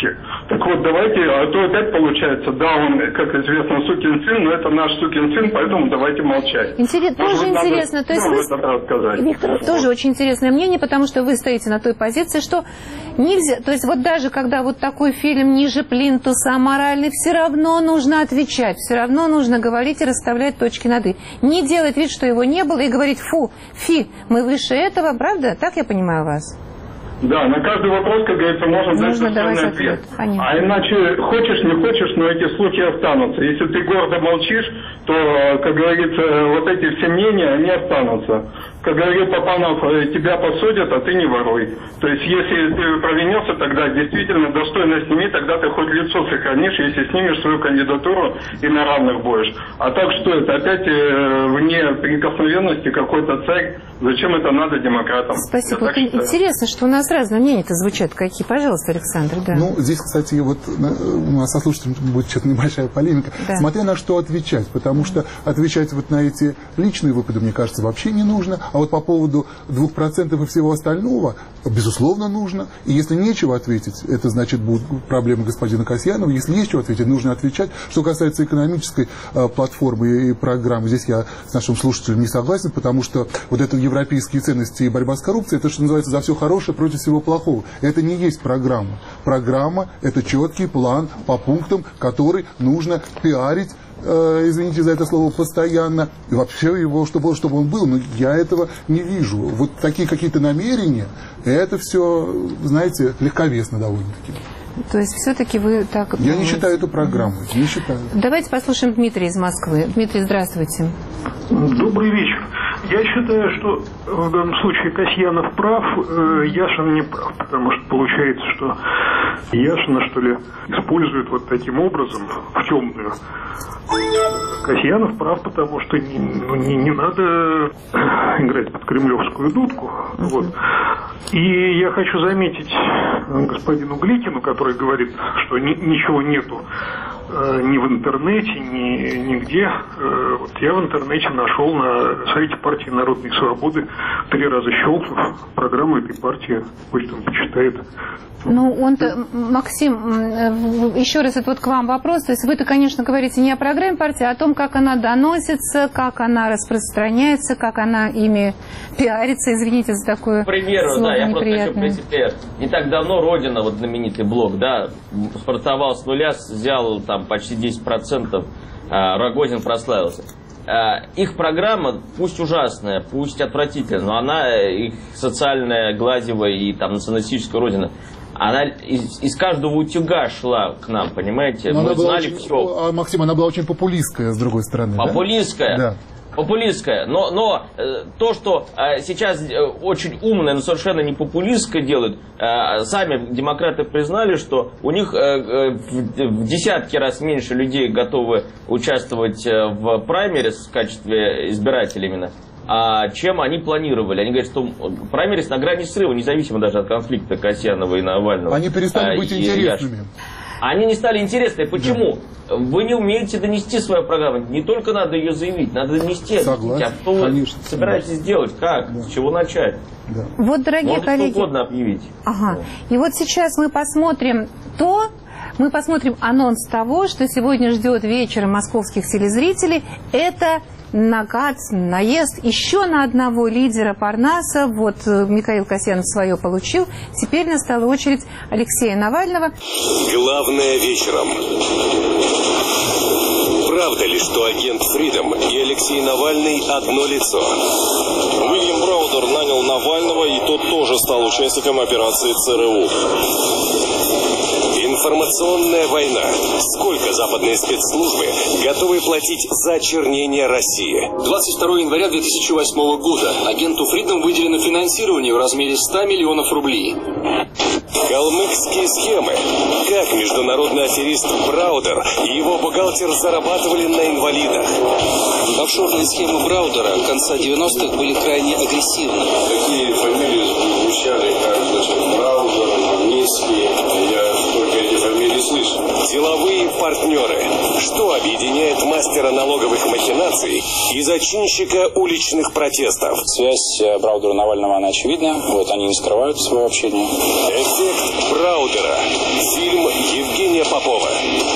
Так вот, давайте, а то опять получается, да, он, как известно, сукин сын, но это наш сукин сын, поэтому давайте молчать. Интерес, тоже интересно, то есть вы, Виктор, тоже очень интересное мнение, потому что вы стоите на той позиции, что нельзя, то есть вот даже когда вот такой фильм ниже плинтуса, аморальный, все равно нужно отвечать, все равно нужно говорить и расставлять точки над «и». Не делать вид, что его не было, и говорить «фу, фи, мы выше этого», правда? Так я понимаю вас? Да, на каждый вопрос, как говорится, можно дать достойный ответ. А иначе, хочешь, не хочешь, но эти слухи останутся. Если ты гордо молчишь, то, как говорится, вот эти все мнения, они останутся. Как говорил Папанов, тебя посадят, а ты не воруй. То есть, если ты провинился, тогда действительно достойно сними, тогда ты хоть лицо сохранишь, если снимешь свою кандидатуру и на равных будешь. А так что это? Опять э, вне прикосновенности какой-то царь. Зачем это надо демократам? Спасибо. Вот интересно, что у нас разные мнения-то звучат. Какие? Пожалуйста, Александр. Да. Ну, здесь, кстати, вот у нас со слушателями будет сейчас небольшая полемика. Да. Смотря на что отвечать, потому что отвечать вот на эти личные выпады, мне кажется, вообще не нужно. А вот по поводу двух процентов и всего остального, безусловно, нужно. И если нечего ответить, это значит будут проблемы господина Касьянова. Если есть чего ответить, нужно отвечать. Что касается экономической э, платформы и программы, здесь я с нашим слушателем не согласен, потому что вот это европейские ценности и борьба с коррупцией, это, что называется, за все хорошее против всего плохого. Это не есть программа. Программа – это четкий план по пунктам, который нужно пиарить, э, извините за это слово, постоянно. И вообще его, чтобы, чтобы он был, но я этого не вижу. Вот такие какие-то намерения, это все, знаете, легковесно довольно-таки. То есть все-таки вы так... Я думаете? не считаю эту программу, не считаю. Давайте послушаем Дмитрия из Москвы. Дмитрий, здравствуйте. Добрый вечер. Я считаю, что в данном случае Касьянов прав, Яшин не прав, потому что получается, что Яшина, что ли, используют вот таким образом в темную. Касьянов прав, потому что не, ну, не, не надо играть под кремлевскую дудку. Вот. И я хочу заметить господину Гликину, который говорит, что ни, ничего нету э, ни в интернете, ни нигде. Э, вот я в интернете нашел на сайте партии Народной Свободы, три раза щелкнув программу этой партии, пусть он почитает. Ну, он-то, Максим, еще раз, это вот к вам вопрос. То есть вы-то, конечно, говорите не о программе партии, а о том, как она доносится, как она распространяется, как она ими пиарится, извините за такое К примеру, слово да, я неприятное. просто хочу привести. Не так давно Родина, вот знаменитый блог, да, стартовал с нуля, взял там почти десять процентов, Рогозин прославился. Их программа, пусть ужасная, пусть отвратительная, но она, их социальная, гладевая и там националистическая Родина, она из, из каждого утюга шла к нам, понимаете? Но Мы знали очень, все. Максим, она была очень популистская, с другой стороны. Популистская? Да. Популистская, но, но э, то, что э, сейчас э, очень умное, но совершенно не популистское делают, э, сами демократы признали, что у них э, э, в, в десятки раз меньше людей готовы участвовать э, в праймерис в качестве избирателей именно, а чем они планировали. Они говорят, что праймерис на грани срыва, независимо даже от конфликта Касьянова и Навального. Они перестали э, быть и, интересными. И Они не стали интересны. Почему? Да. Вы не умеете донести свою программу. Не только надо ее заявить, надо донести. Согласен. А что вы Конечно. собираетесь Согласен. делать? Как? Да. С чего начать? Да. Вот, дорогие Можно коллеги... что угодно объявить. Ага. И вот сейчас мы посмотрим то... Мы посмотрим анонс того, что сегодня ждет вечером московских телезрителей. Это накат, наезд еще на одного лидера Парнаса. Вот Михаил Касьянов свое получил. Теперь настала очередь Алексея Навального. Главное вечером. Правда ли, что агент Фридом и Алексей Навальный одно лицо? Уильям Браудер нанял Навального, и тот тоже стал участником операции ЦРУ. Информационная война. Сколько западные спецслужбы готовы платить за очернение России? двадцать второго января две тысячи восьмого года агенту Фридом выделено финансирование в размере ста миллионов рублей. Калмыкские схемы. Как международный аферист Браудер и его бухгалтер зарабатывали на инвалидах? Офшорные схемы Браудера конца девяностых были крайне агрессивны. Такие фамилии звучали, как, значит, Браудер, Магнитский. Я только эти фамилии слышал. Деловые партнеры. Что объединяет мастера налоговых махинаций и зачинщика уличных протестов? Связь Браудера и Навального, она очевидна. Вот они не скрывают свое общение. Эффект Браудера. Фильм Евгения Попова.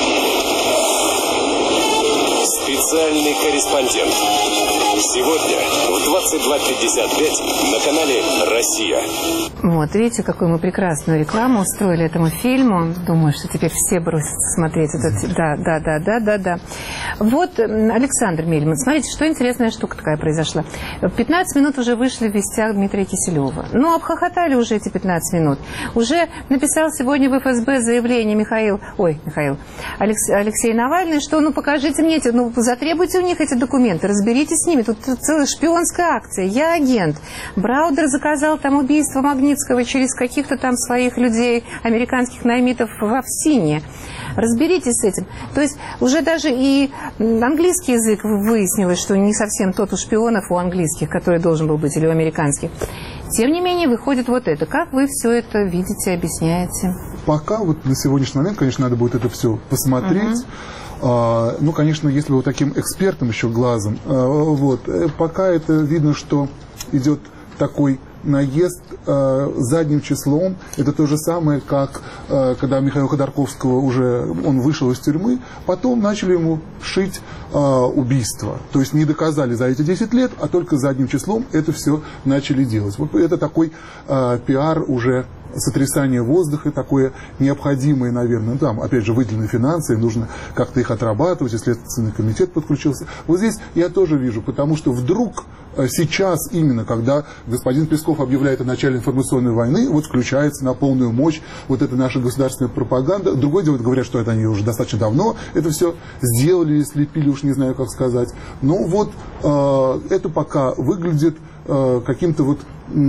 Специальный корреспондент. Сегодня в двадцать два пятьдесят пять на канале «Россия». Вот, видите, какую мы прекрасную рекламу устроили этому фильму. Думаю, что теперь все бросятся смотреть этот... Да, да, да, да, да, да. Вот, Александр Мельман, смотрите, что интересная штука такая произошла. В пятнадцать минут уже вышли в вестях Дмитрия Киселева. Ну, обхохотали уже эти пятнадцать минут. Уже написал сегодня в эф эс бэ заявление Михаил... Ой, Михаил. Алекс, Алексей Навальный, что, ну, покажите мне эти... Ну, затребуйте у них эти документы, разберитесь с ними. Тут целая шпионская акция. Я агент. Браудер заказал там убийство Магнитского через каких-то там своих людей, американских наймитов в Овсине. Разберитесь с этим. То есть уже даже и английский язык выяснилось, что не совсем тот у шпионов, у английских, который должен был быть, или у американских. Тем не менее, выходит вот это. Как вы все это видите, объясняете? Пока вот на сегодняшний момент, конечно, надо будет это все посмотреть. Uh-huh. А, ну, конечно, если вот таким экспертом еще глазом, а, вот, пока это видно, что идет такой наезд э, задним числом. Это то же самое, как э, когда Михаила Ходорковского уже он вышел из тюрьмы, потом начали ему шить э, убийство. То есть не доказали за эти десять лет, а только задним числом это все начали делать. Вот это такой э, пиар уже сотрясание воздуха такое необходимое, наверное. Ну, там, опять же, выделены финансы, нужно как-то их отрабатывать, и Следственный комитет подключился. Вот здесь я тоже вижу, потому что вдруг сейчас, именно когда господин Песков объявляет о начале информационной войны, вот включается на полную мощь вот эта наша государственная пропаганда. Другое дело, говорят, что это они уже достаточно давно это все сделали, слепили, уж не знаю, как сказать. Но вот э, это пока выглядит э, каким-то вот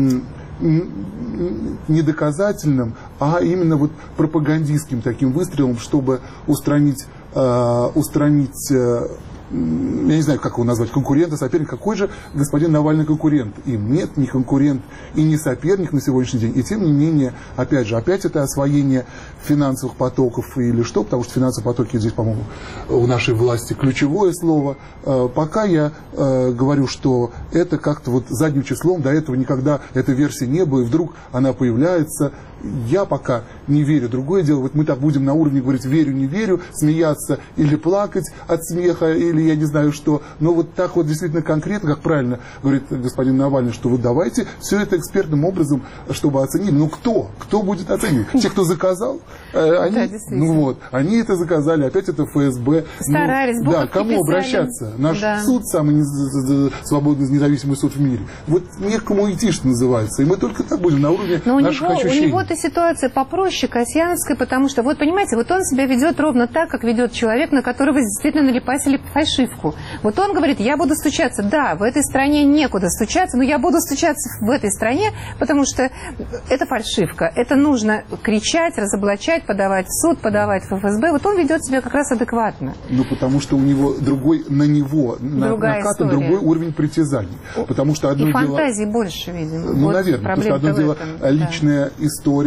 не доказательным, а именно вот пропагандистским таким выстрелом, чтобы устранить, э, устранить э, я не знаю, как его назвать, конкурента, соперник. Какой же господин Навальный конкурент? Им нет, не конкурент и не соперник на сегодняшний день. И тем не менее, опять же, опять это освоение финансовых потоков или что, потому что финансовые потоки здесь, по-моему, у нашей власти ключевое слово. Пока я э, говорю, что это как-то вот задним числом, до этого никогда этой версии не было, и вдруг она появляется. Я пока не верю. Другое дело, вот мы так будем на уровне говорить верю, не верю, смеяться или плакать от смеха, или я не знаю что. Но вот так вот действительно конкретно, как правильно говорит господин Навальный, что вот давайте все это экспертным образом, чтобы оценили. Ну кто? Кто будет оценивать? Те, кто заказал, они, да, ну вот, они это заказали, опять это эф эс бэ. Старались, ну, да, кому писали. Обращаться? Наш да. суд, самый свободный, независимый суд в мире. Вот некому идти, что называется. И мы только так будем на уровне Но наших него, ощущений. эта ситуация попроще Касьяновской, потому что, вот понимаете, вот он себя ведет ровно так, как ведет человек, на которого действительно налипасили фальшивку. Вот он говорит, я буду стучаться. Да, в этой стране некуда стучаться, но я буду стучаться в этой стране, потому что это фальшивка. Это нужно кричать, разоблачать, подавать в суд, подавать в эф эс бэ. Вот он ведет себя как раз адекватно. Ну, потому что у него другой, на него накатан другой уровень притязаний. Потому что одно И дело... фантазии больше, видимо. Ну, вот наверное, потому что одно дело личная да. история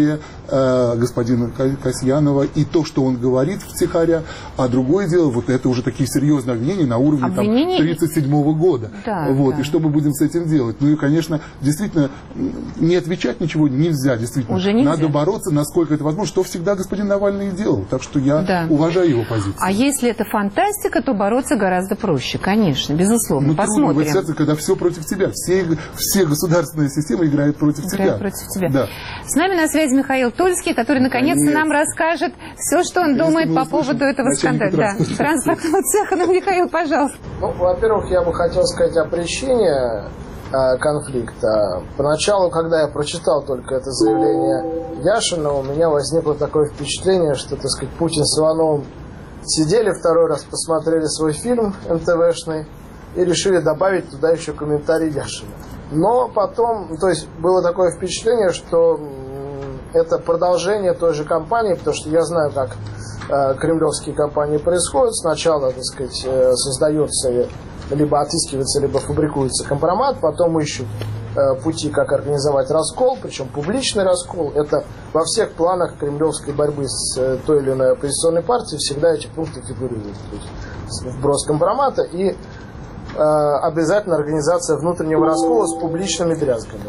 э, господина Касьянова и то, что он говорит втихаря, а другое дело, вот это уже такие серьезные обвинения на уровне обвинения... там, тридцать седьмого года. Да, вот, да. И что мы будем с этим делать? Ну и, конечно, действительно, не отвечать ничего нельзя, действительно. Уже нельзя. Надо бороться, насколько это возможно, что всегда господин Навальный и делал. Так что я да. уважаю его позицию. А если это фантастика, то бороться гораздо проще, конечно, безусловно. Ну, посмотрим. Трудно в сердце, когда все против тебя. Все, все государственные системы играют против играют тебя. против тебя. Да. С нами на связи Михаил Тульский, который наконец-то нам расскажет все, что он думает по поводу этого скандала. Да. Транспортного цеха. Ну, Михаил, пожалуйста. Ну, во-первых, я бы хотел сказать о причине э, конфликта. Поначалу, когда я прочитал только это заявление Яшина, у меня возникло такое впечатление, что, так сказать, Путин с Ивановым сидели второй раз, посмотрели свой фильм эн тэ вэ-шный и решили добавить туда еще комментарий Яшина. Но потом, то есть было такое впечатление, что это продолжение той же кампании, потому что я знаю, как э, кремлевские кампании происходят. Сначала, так сказать, э, создается, либо отыскивается, либо фабрикуется компромат, потом ищут э, пути, как организовать раскол, причем публичный раскол. Это во всех планах кремлевской борьбы с э, той или иной оппозиционной партией всегда эти пункты фигурируют. Вброс компромата и э, обязательно организация внутреннего раскола с публичными дрязгами.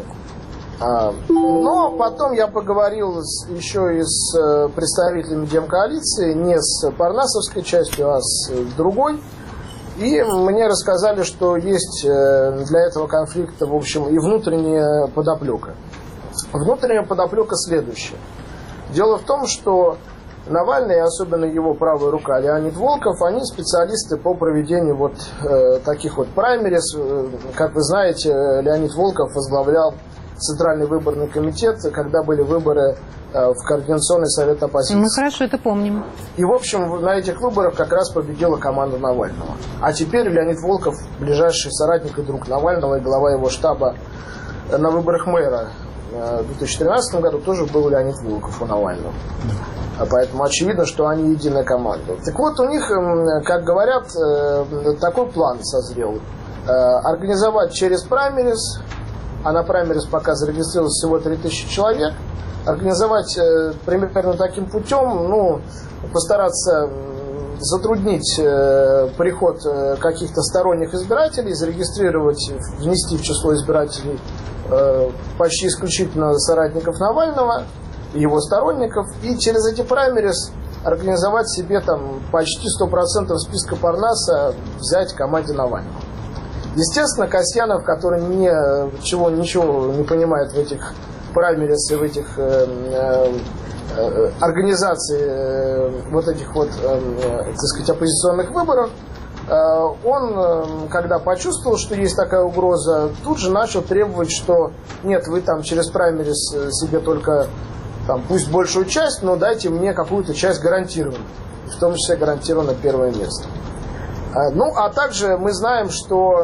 Но потом я поговорил с, еще и с представителями демкоалиции, не с парнасовской частью, а с другой. И мне рассказали, что есть для этого конфликта, в общем, и внутренняя подоплека. Внутренняя подоплека следующая. Дело в том, что Навальный, особенно его правая рука Леонид Волков, они специалисты по проведению вот э, таких вот праймерис. Как вы знаете, Леонид Волков возглавлял Центральный выборный комитет, когда были выборы э, в Координационный совет оппозиции. Мы хорошо это помним. И, в общем, на этих выборах как раз победила команда Навального. А теперь Леонид Волков, ближайший соратник и друг Навального, и глава его штаба на выборах мэра э, в две тысячи тринадцатом году тоже был Леонид Волков у Навального. А поэтому очевидно, что они единая команда. Так вот, у них, как говорят, э, такой план созрел. Э, организовать через праймерис, а на праймерис пока зарегистрировалось всего три тысячи человек, организовать э, примерно таким путем, ну, постараться затруднить э, приход э, каких-то сторонних избирателей, зарегистрировать, внести в число избирателей э, почти исключительно соратников Навального, его сторонников, и через эти праймерис организовать себе там почти сто процентов списка Парнаса взять команде Навального. Естественно, Касьянов, который ни, чего, ничего не понимает в этих праймерис и в этих э, э, организаций э, вот этих вот, э, так сказать, оппозиционных выборов, э, он, э, когда почувствовал, что есть такая угроза, тут же начал требовать, что нет, вы там через праймерис себе только там, пусть большую часть, но дайте мне какую-то часть гарантированно, в том числе гарантированно первое место. Ну, а также мы знаем, что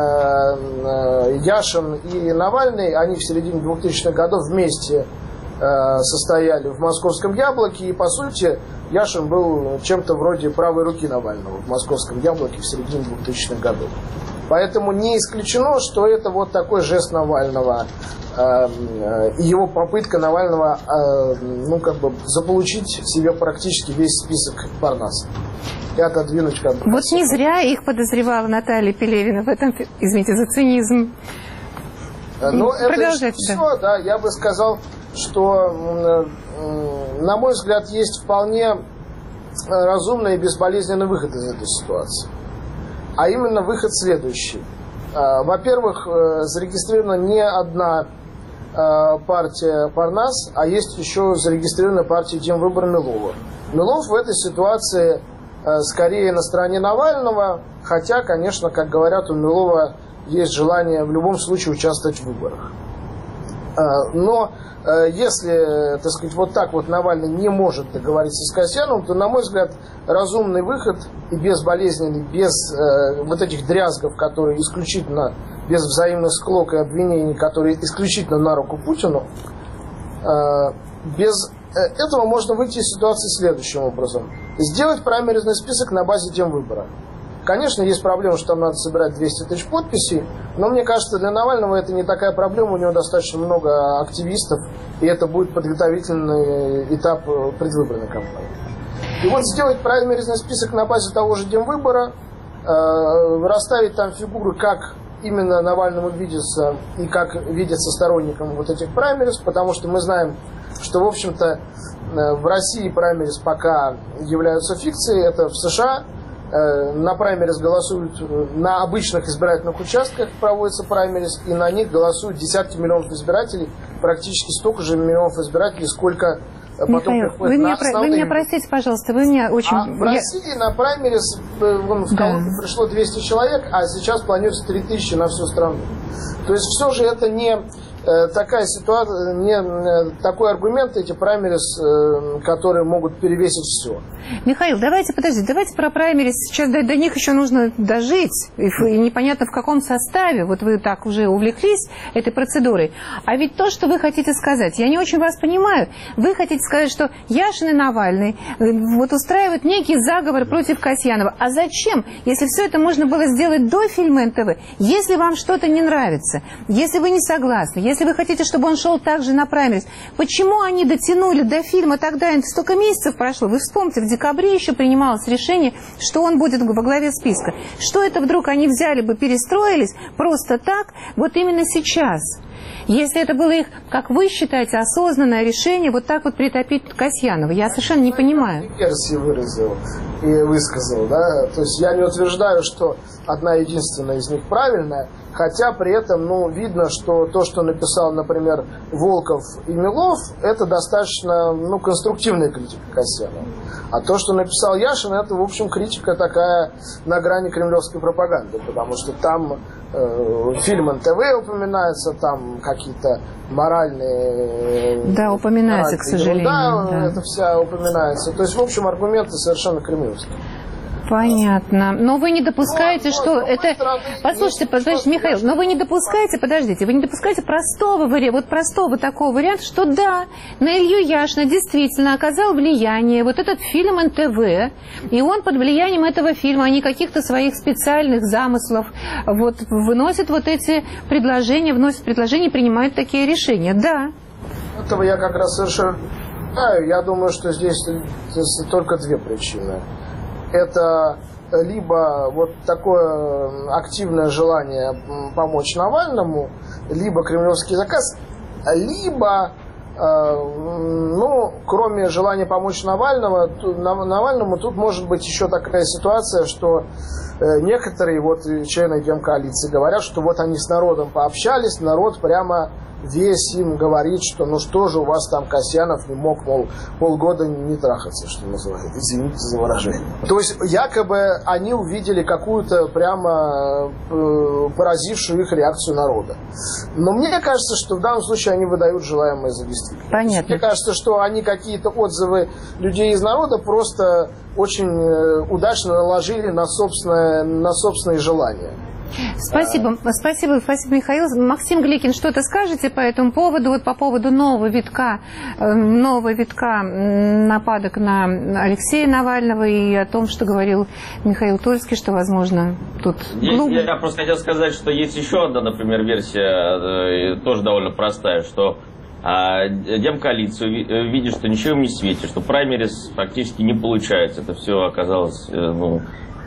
Яшин и Навальный, они в середине двухтысячных годов вместе состояли в «Московском яблоке», и, по сути, Яшин был чем-то вроде правой руки Навального в «Московском яблоке» в середине двухтысячных годов. Поэтому не исключено, что это вот такой жест Навального и его попытка Навального ну, как бы заполучить себе практически весь список Парнаса и отодвинуть как бы. Вот не зря их подозревала Наталья Пелевина в этом, извините за цинизм. Ну, это все, да, я бы сказал, что, на мой взгляд, есть вполне разумный и безболезненный выход из этой ситуации. А именно выход следующий. Во-первых, зарегистрирована не одна партия Парнас, а есть еще зарегистрированная партия Демвыбор Милова. Милов в этой ситуации скорее на стороне Навального, хотя, конечно, как говорят, у Милова есть желание в любом случае участвовать в выборах. Но если, так сказать, вот так вот Навальный не может договориться с Касьяновым, то, на мой взгляд, разумный выход и безболезненный, без э, вот этих дрязгов, которые исключительно, без взаимных склок и обвинений, которые исключительно на руку Путину, э, без этого можно выйти из ситуации следующим образом. Сделать праймеризный список на базе Демвыбора. Конечно, есть проблема, что там надо собирать двести тысяч подписей, но мне кажется, для Навального это не такая проблема, у него достаточно много активистов, и это будет подготовительный этап предвыборной кампании. И вот сделать праймеризный список на базе того же Демвыбора, э, расставить там фигуры, как именно Навальному видится и как видится сторонникам вот этих праймериз, потому что мы знаем, что, в общем-то, в России праймериз пока являются фикцией, это в США. На праймериз голосуют, на обычных избирательных участках проводятся праймериз, и на них голосуют десятки миллионов избирателей, практически столько же миллионов избирателей, сколько потом Михаил, приходит вы на меня, основные... вы меня простите, пожалуйста, вы меня очень... А в России я... на праймериз вон, в да. Калугу пришло двести человек, а сейчас планируется три тысячи на всю страну. То есть все же это не... такая ситуация, не такой аргумент, эти праймерис, которые могут перевесить все. Михаил, давайте, подождите, давайте про праймерис. Сейчас до, до них еще нужно дожить. И, и непонятно в каком составе. Вот вы так уже увлеклись этой процедурой. А ведь то, что вы хотите сказать, я не очень вас понимаю. Вы хотите сказать, что Яшин и Навальный вот устраивают некий заговор против Касьянова. А зачем, если все это можно было сделать до фильма эн тэ вэ? Если вам что-то не нравится, если вы не согласны, если вы хотите, чтобы он шел также на праймерис, почему они дотянули до фильма тогда? Столько месяцев прошло. Вы вспомните, в декабре еще принималось решение, что он будет во главе списка. Что это вдруг они взяли бы, перестроились просто так, вот именно сейчас? Если это было их, как вы считаете, осознанное решение вот так вот притопить Касьянова, я совершенно не понимаю. Версии выразил и высказал, да, то есть я не утверждаю, что одна единственная из них правильная, хотя при этом, ну, видно, что то, что написал, например, Волков и Милов, это достаточно, ну, конструктивная критика Касьянова. А то, что написал Яшин, это, в общем, критика такая на грани кремлевской пропаганды, потому что там э, фильм эн тэ вэ упоминается, там какие-то моральные... Да, упоминается, к сожалению. Да, да, это вся упоминается. То есть, в общем, аргументы совершенно кремлевские. Понятно. Но вы не допускаете, что это... Послушайте, подождите, Михаил, но вы не допускаете, подождите, вы не допускаете простого варианта, вот простого такого варианта, что да, на Илью Яшина действительно оказал влияние вот этот фильм эн тэ вэ, и он под влиянием этого фильма, а не каких-то своих специальных замыслов, вот выносит вот эти предложения, вносит предложения, принимает такие решения. Да. Этого я как раз совершенно... Я думаю, что здесь, здесь только две причины. Это либо вот такое активное желание помочь Навальному, либо кремлевский заказ, либо ну, кроме желания помочь Навального, Навальному, тут может быть еще такая ситуация, что некоторые вот члены Демкоалиции говорят, что вот они с народом пообщались, народ прямо весь им говорит, что ну что же у вас там Касьянов не мог, мол, полгода не трахаться, что называется, извините за выражение. То есть якобы они увидели какую-то прямо э, поразившую их реакцию народа. Но мне кажется, что в данном случае они выдают желаемое за действительное. Понятно. Мне кажется, что они какие-то отзывы людей из народа просто очень э, удачно наложили на собственное, на собственные желания. Спасибо, спасибо, спасибо, Михаил. Максим Гликин, что-то скажете по этому поводу, вот по поводу нового витка, нового витка нападок на Алексея Навального и о том, что говорил Михаил Тульский, что, возможно, тут глубже. Я, я просто хотел сказать, что есть еще одна, например, версия, тоже довольно простая, что а Демкоалицию видит, что ничего им не светит, что праймерис практически не получается. Это все оказалось, ну,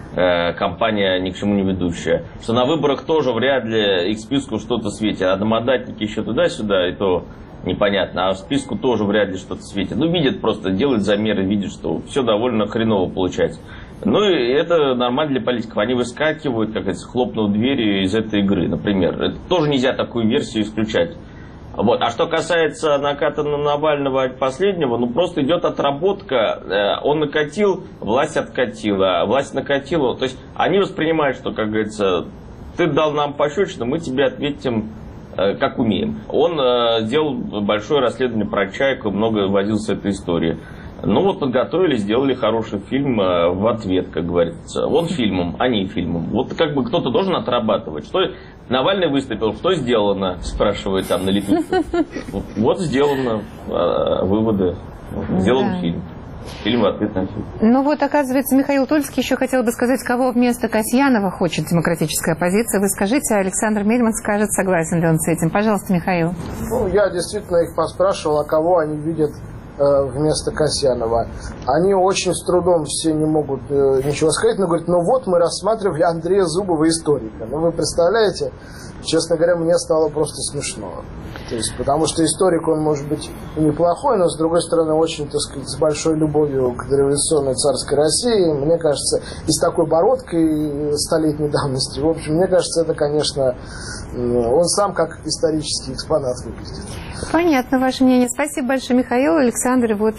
кампания ни к чему не ведущая. Что на выборах тоже вряд ли их списку что-то светит. А одномандатники еще туда-сюда, и то непонятно. А в списку тоже вряд ли что-то светит. Ну, видят просто, делают замеры, видят, что все довольно хреново получается. Ну, и это нормально для политиков. Они выскакивают, как говорится, хлопнув дверью из этой игры, например. Это тоже нельзя такую версию исключать. Вот. А что касается наката на Навального от последнего, ну просто идет отработка. Он накатил, власть откатила, власть накатила. То есть они воспринимают, что, как говорится, ты дал нам пощечину, мы тебе ответим, как умеем. Он сделал большое расследование про Чайку, много возился с этой историей. Ну вот подготовили, сделали хороший фильм в ответ, как говорится. Он фильмом, а не фильмом. Вот как бы кто-то должен отрабатывать. Что Навальный выступил, что сделано, спрашивает там на Литве. Вот сделано, выводы, сделан да. фильм. Фильм в ответ на фильм. Ну вот, оказывается, Михаил Тульский еще хотел бы сказать, кого вместо Касьянова хочет демократическая оппозиция. Вы скажите, а Александр Мельман скажет, согласен ли он с этим. Пожалуйста, Михаил. Ну, я действительно их поспрашивал, а кого они видят вместо Касьянова. Они очень с трудом все не могут э, ничего сказать, но говорят, ну вот мы рассматривали Андрея Зубова, историка. Ну вы представляете, честно говоря, мне стало просто смешно. То есть, потому что историк, он может быть и неплохой, но с другой стороны очень, так сказать, с большой любовью к дореволюционной царской России. Мне кажется, и с такой бородкой столетней давности. В общем, мне кажется, это, конечно, он сам как исторический экспонат выглядит. Понятно ваше мнение. Спасибо большое, Михаил. Александр, вот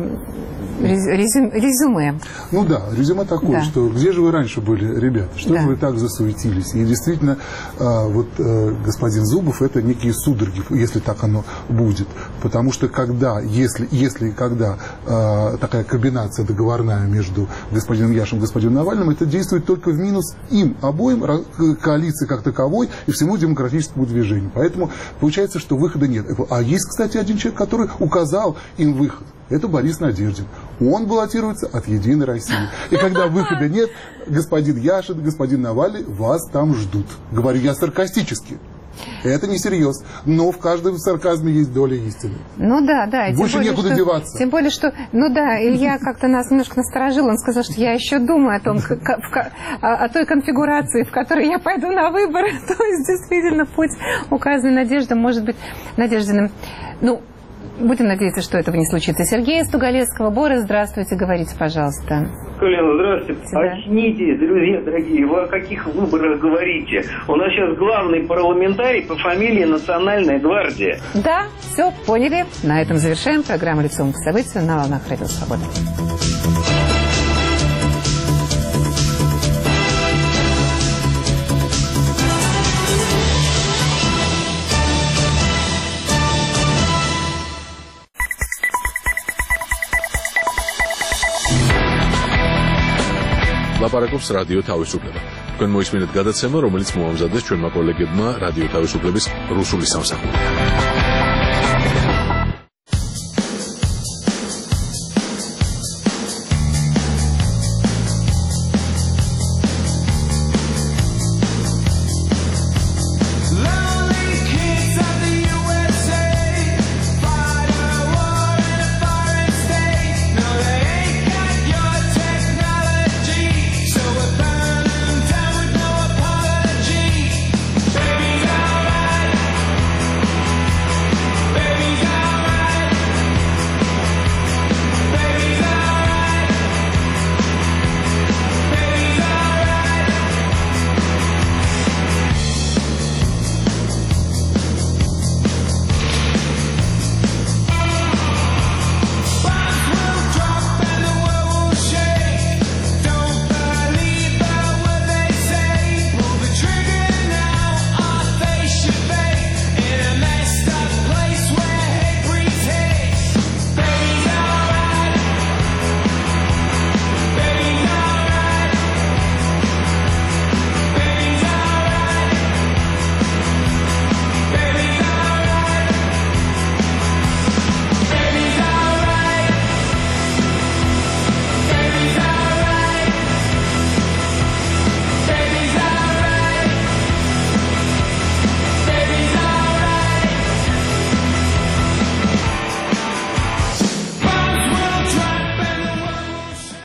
резюме. резюме. Ну да, резюме такое, да. Что где же вы раньше были, ребята? Что да. же вы так засуетились? И действительно, вот господин Зубов, это некие судороги, если так оно будет. Потому что когда, если, если и когда такая комбинация договорная между господином Яшем и господином Навальным, это действует только в минус им обоим, коалиции как таковой и всему демократическому движению. Поэтому получается, что выхода нет. А есть, кстати, один человек, который указал им выход. Это Борис Надеждин. Он баллотируется от «Единой России». И когда выхода нет, господин Яшин, господин Навальный вас там ждут. Говорю я саркастически. Это не серьез. Но в каждом сарказме есть доля истины. Ну да, да. Больше более, некуда что, деваться. Тем более, что... Ну да, Илья как-то нас немножко насторожил. Он сказал, что я еще думаю о том, как, о, о той конфигурации, в которой я пойду на выборы. То есть, действительно, путь, указанный Надеждой, может быть Надеждиным. Ну, будем надеяться, что этого не случится. Сергей из Тугалецкого Бора, здравствуйте, говорите, пожалуйста. Колено, здравствуйте. Да. Очнитесь, друзья дорогие, вы о каких выборах говорите? У нас сейчас главный парламентарий по фамилии Национальная гвардия. Да, все, поняли. На этом завершаем программу «Лицом к событию» на волнах Радио Свобода. ლაპარაკობს რადიო თავისუფლება. თქვენ მოისმინეთ გადაცემა, რომელიც მოამზადეს ჩვენმა კოლეგებმა რადიო თავისუფლების რუსული სამსახურიდან.